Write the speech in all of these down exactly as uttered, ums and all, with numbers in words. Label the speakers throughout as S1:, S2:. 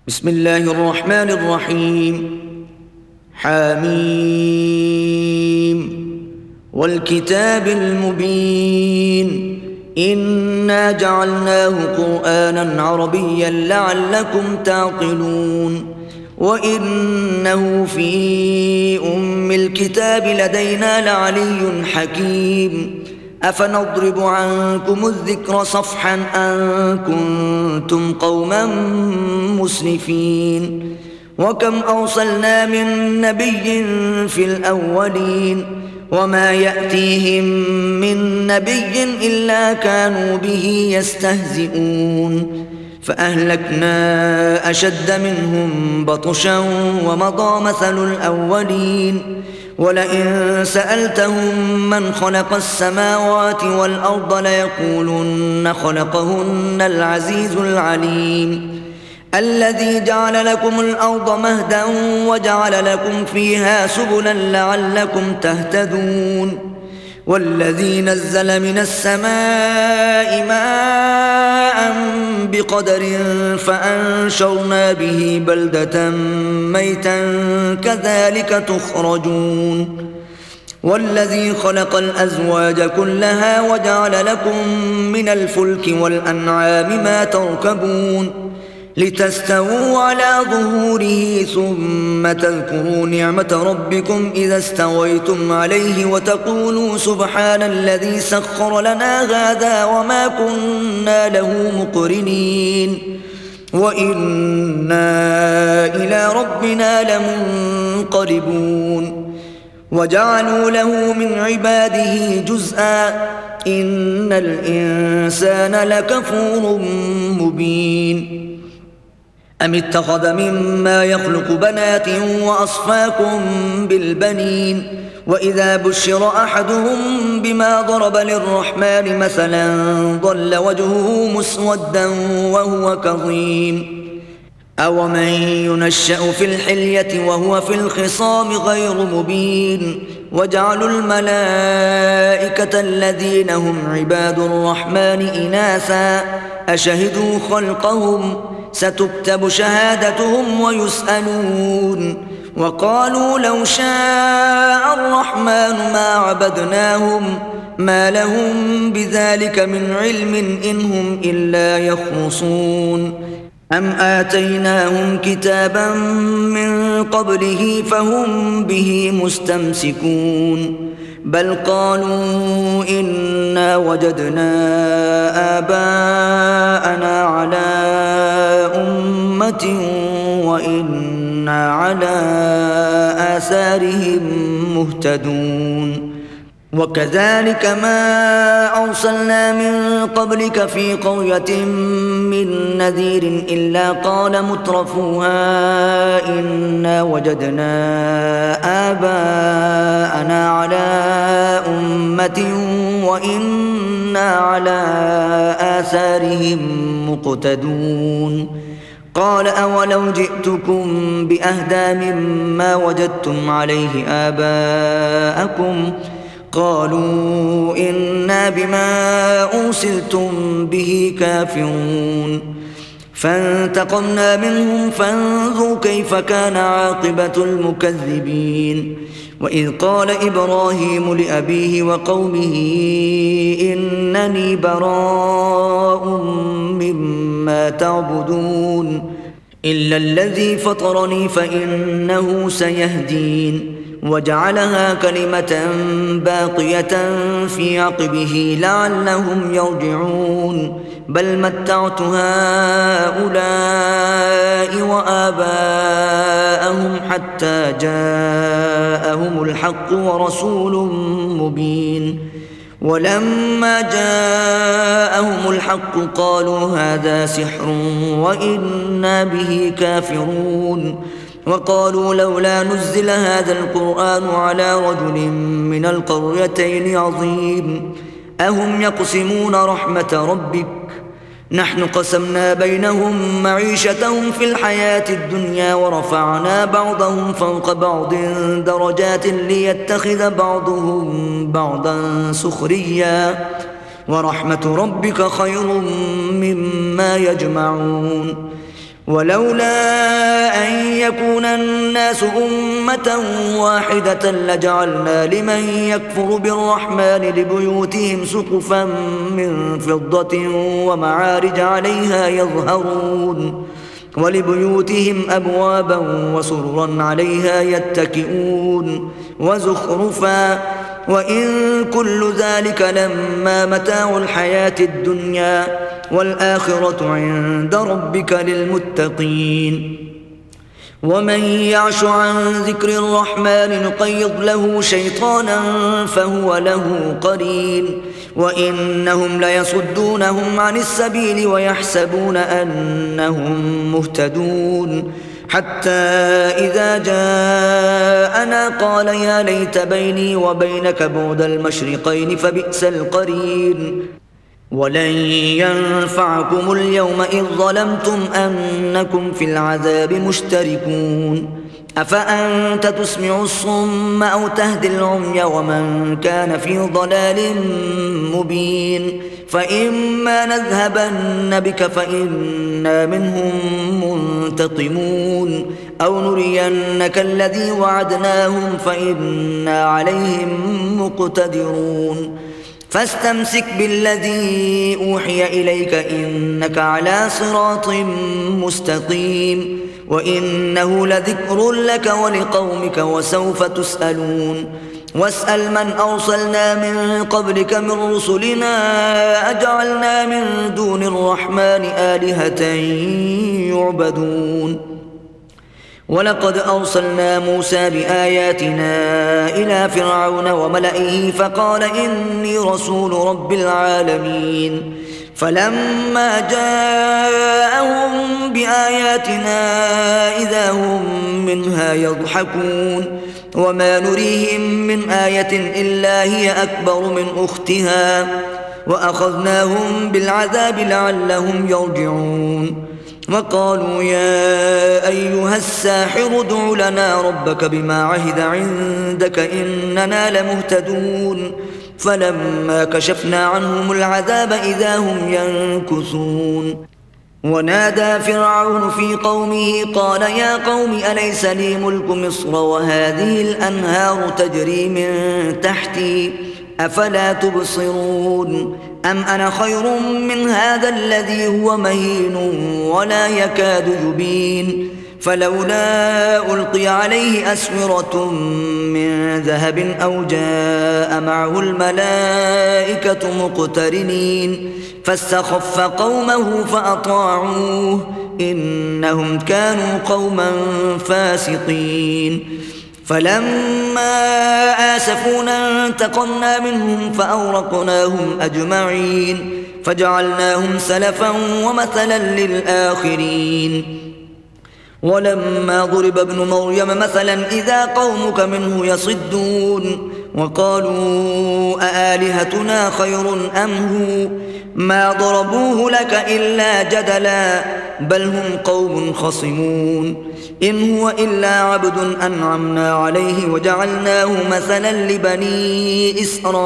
S1: بسم الله الرحمن الرحيم. حميم والكتاب المبين إنا جعلناه قرآنا عربيا لعلكم تعقلون وإنه في أم الكتاب لدينا لعلي حكيم أفنضرب عنكم الذكر صفحا أن كنتم قوما مسرفين وكم أرسلنا من نبي في الأولين وما يأتيهم من نبي إلا كانوا به يستهزئون فأهلكنا أشد منهم بطشا ومضى مثل الأولين ولئن سألتهم من خلق السماوات والأرض ليقولن خلقهن العزيز العليم الذي جعل لكم الأرض مهدا وجعل لكم فيها سبلا لعلكم تهتدون والذي نزل من السماء ماء بقدر فأنشرنا به بلدة ميتا كذلك تخرجون والذي خلق الأزواج كلها وجعل لكم من الفلك والأنعام ما تركبون لتستووا على ظهوره ثم تذكروا نعمة ربكم إذا استويتم عليه وتقولوا سبحان الذي سخر لنا هذا وما كنا له مقرنين وإنا إلى ربنا لمنقلبون وجعلوا له من عباده جزءا إن الإنسان لكفور مبين أم اتخذ مما يخلق بنات وأصفاكم بالبنين وإذا بشر أحدهم بما ضرب للرحمن مثلا ظل وجهه مسودا وهو كظيم أومن ينشأ في الحلية وهو في الخصام غير مبين وجعلوا الملائكة الذين هم عباد الرحمن إناثا أشهدوا خلقهم ستكتب شهادتهم ويسألون وقالوا لو شاء الرحمن ما عبدناهم ما لهم بذلك من علم إن هم إلا يخرصون أم آتيناهم كتابا من قبله فهم به مستمسكون بل قالوا إنا وجدنا آباءنا على أمة وإنا على آثارهم مهتدون وكذلك ما أرسلنا من قبلك في قرية من نذير إلا قال مترفوها إنا وجدنا آباءنا على أمة وإنا على آثارهم مقتدون قال أولو جئتكم بأهدى مما وجدتم عليه آباءكم قالوا إنا بما أرسلتم به كافرون فانتقمنا منهم فانظروا كيف كان عاقبة المكذبين وإذ قال إبراهيم لأبيه وقومه إنني براء مما تعبدون إلا الذي فطرني فإنه سيهدين وجعلها كلمة باقية في عقبه لعلهم يرجعون بل متعت هؤلاء وآباءهم حتى جاءهم الحق ورسول مبين ولما جاءهم الحق قالوا هذا سحر وإنا به كافرون وقالوا لولا نزل هذا القرآن على رجل من القريتين عظيم أهم يقسمون رحمة ربك نحن قسمنا بينهم معيشتهم في الحياة الدنيا ورفعنا بعضهم فوق بعض درجات ليتخذ بعضهم بعضا سخريا ورحمة ربك خير مما يجمعون ولولا أن يكون الناس أمة واحدة لجعلنا لمن يكفر بالرحمن لبيوتهم سقفا من فضة ومعارج عليها يظهرون ولبيوتهم أبوابا وسررا عليها يتكئون وزخرفا وإن كل ذلك لما متاع الحياة الدنيا والآخرة عند ربك للمتقين. ومن يعش عن ذكر الرحمن نقيض له شيطانا فهو له قرين وإنهم ليصدونهم عن السبيل ويحسبون أنهم مهتدون حتى إذا جاءنا قال يا ليت بيني وبينك بعد المشرقين فبئس القرين. ولن ينفعكم اليوم إذ ظلمتم أنكم في العذاب مشتركون أفأنت تسمع الصم أو تهدي العمي ومن كان في ضلال مبين فإما نذهبن بك فإنا منهم منتقمون أو نرينك الذي وعدناهم فإنا عليهم مقتدرون فاستمسك بالذي أوحي إليك إنك على صراط مستقيم وإنه لذكر لك ولقومك وسوف تسألون. واسأل من أرسلنا من قبلك من رسلنا أجعلنا من دون الرحمن آلهة يعبدون. ولقد أرسلنا موسى بآياتنا إلى فرعون وملئه فقال إني رسول رب العالمين فلما جاءهم بآياتنا إذا هم منها يضحكون وما نريهم من آية إلا هي أكبر من أختها وأخذناهم بالعذاب لعلهم يرجعون. وقالوا يا أيها الساحر ادع لنا ربك بما عهد عندك إننا لمهتدون فلما كشفنا عنهم العذاب إذا هم ينكثون. ونادى فرعون في قومه قال يا قوم أليس لي ملك مصر وهذه الأنهار تجري من تحتي أفلا تبصرون أم أنا خير من هذا الذي هو مهين ولا يكاد يبين فلولا ألقي عليه أسورة من ذهب أو جاء معه الملائكة مقترنين فاستخف قومه فأطاعوه إنهم كانوا قوما فاسقين. فلما آسفونا انتقمنا منهم فأورقناهم أجمعين فجعلناهم سلفا ومثلا للآخرين. ولما ضرب ابن مريم مثلا إذا قومك منه يصدون وقالوا أآلهتنا خير أم هو ما ضربوه لك إلا جدلا بل هم قوم خصمون إن هو إلا عبد أنعمنا عليه وجعلناه مثلا لبني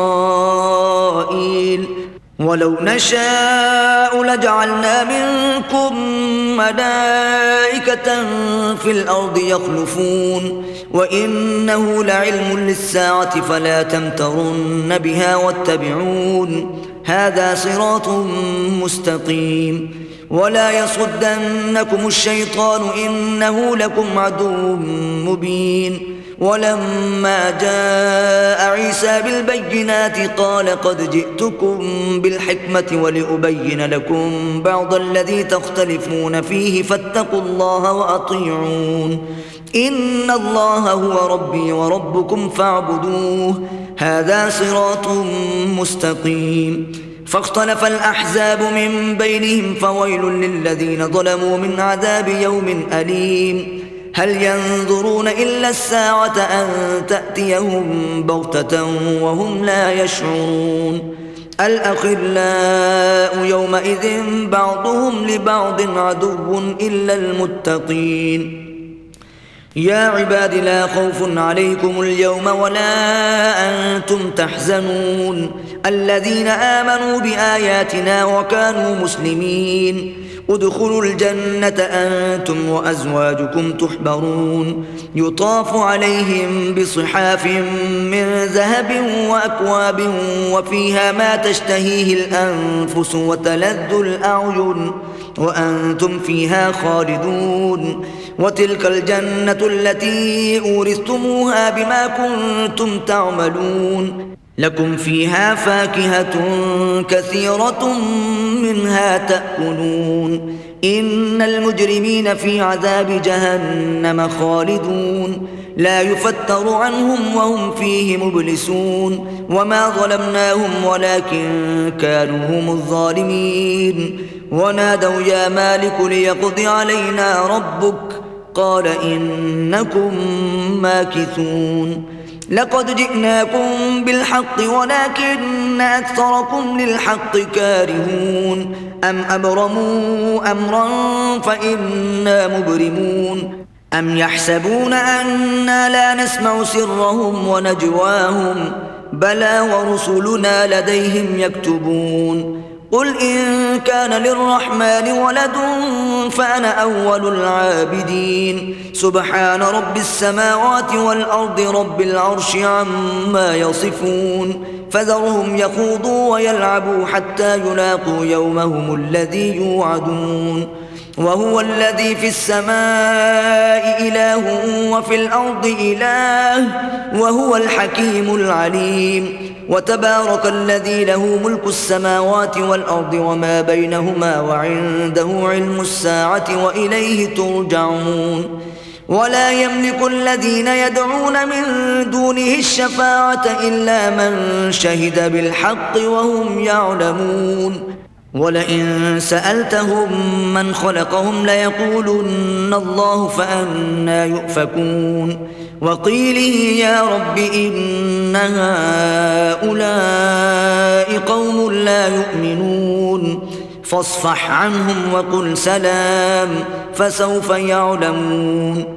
S1: إسرائيل ولو نشاء لجعلنا منكم ملائكة في الأرض يخلفون وإنه لعلم للساعة فلا تمترن بها واتبعون هذا صراط مستقيم. ولا يصدنكم الشيطان إنه لكم عدو مبين. ولما جاء عيسى بالبينات قال قد جئتكم بالحكمة ولأبين لكم بعض الذي تختلفون فيه فاتقوا الله وأطيعون إن الله هو ربي وربكم فاعبدوه هذا صراط مستقيم. فاختلف الأحزاب من بينهم فويل للذين ظلموا من عذاب يوم أليم. هل ينظرون إلا الساعة أن تأتيهم بغتة وهم لا يشعرون الأخلاء يومئذ بعضهم لبعض عدو إلا المتقين. يا عباد لا خوف عليكم اليوم ولا أنتم تحزنون الذين آمنوا بآياتنا وكانوا مسلمين ادخلوا الجنة أنتم وأزواجكم تحبرون يطاف عليهم بصحاف من ذهب وأكواب وفيها ما تشتهيه الأنفس وتلذ الأعين وأنتم فيها خالدون وتلك الجنة التي أورثتموها بما كنتم تعملون لكم فيها فاكهة كثيرة منها تأكلون إن المجرمين في عذاب جهنم خالدون لا يفتر عنهم وهم فيه مبلسون وما ظلمناهم ولكن كانوا هم الظالمين ونادوا يا مالك ليقض علينا ربك قال إنكم ماكثون لقد جئناكم بالحق ولكن أكثركم للحق كارهون أم أبرموا أمرا فإنا مبرمون أم يحسبون أنا لا نسمع سرهم ونجواهم بلى ورسلنا لديهم يكتبون قل إن كان للرحمن ولد فأنا أول العابدين سبحان رب السماوات والأرض رب العرش عما يصفون فذرهم يخوضوا ويلعبوا حتى يلاقوا يومهم الذي يوعدون وهو الذي في السماء إله وفي الأرض إله وهو الحكيم العليم وتبارك الذي له ملك السماوات والأرض وما بينهما وعنده علم الساعة وإليه ترجعون ولا يملك الذين يدعون من دونه الشفاعة إلا من شهد بالحق وهم يعلمون ولئن سألتهم من خلقهم ليقولن الله فأنى يؤفكون وقيله يا رب إن هؤلاء قوم لا يؤمنون فاصفح عنهم وقل سلام فسوف يعلمون